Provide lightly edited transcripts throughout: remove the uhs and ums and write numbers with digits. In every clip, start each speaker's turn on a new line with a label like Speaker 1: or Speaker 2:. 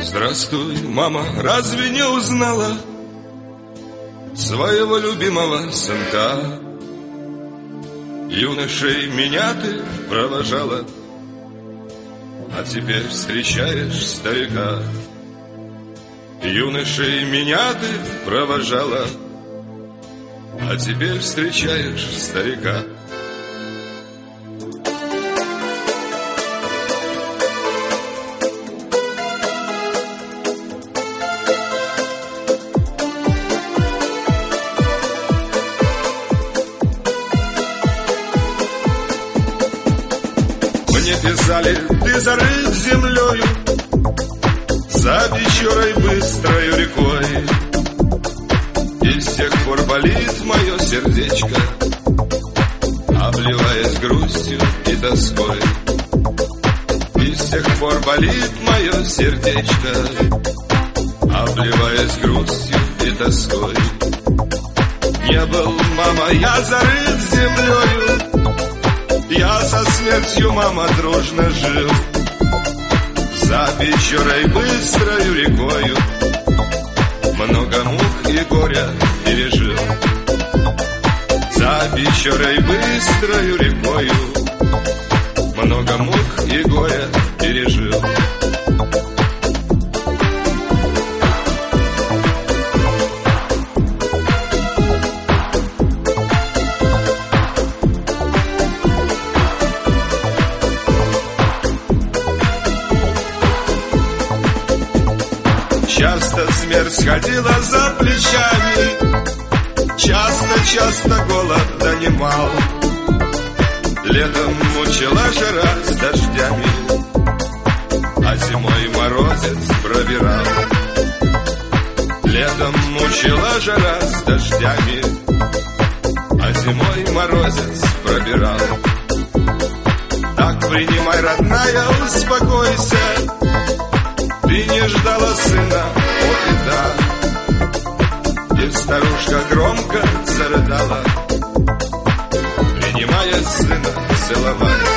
Speaker 1: Здравствуй, мама, разве не узнала своего любимого сынка? Юношей меня ты провожала, а теперь встречаешь старика. Юношей меня ты провожала, а теперь встречаешь старика. Мне писали, ты зарыт землею, за Печорой быстрою рекой, и с тех пор болит мое сердечко, обливаясь грустью и тоской. И с тех пор болит мое сердечко, обливаясь грустью и тоской. Не был, мама, я зарыт землею, я со смертью, мама, дружно жил, за Печорой быстрою рекою много мук и горя пережил. За Печорой быстрою рекою много мук и горя пережил. Часто смерть ходила за плечами, часто голод донимал. Летом мучила жара с дождями, а зимой морозец пробирал. Летом мучила жара с дождями, а зимой морозец пробирал. Так принимай, родная, успокойся, ты не ждала сына, о беда. И старушка громко зарыдала, принимая сына целовать.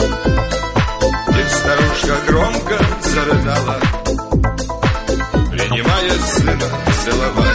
Speaker 1: И старушка громко зарыдала, принимая сына целовать.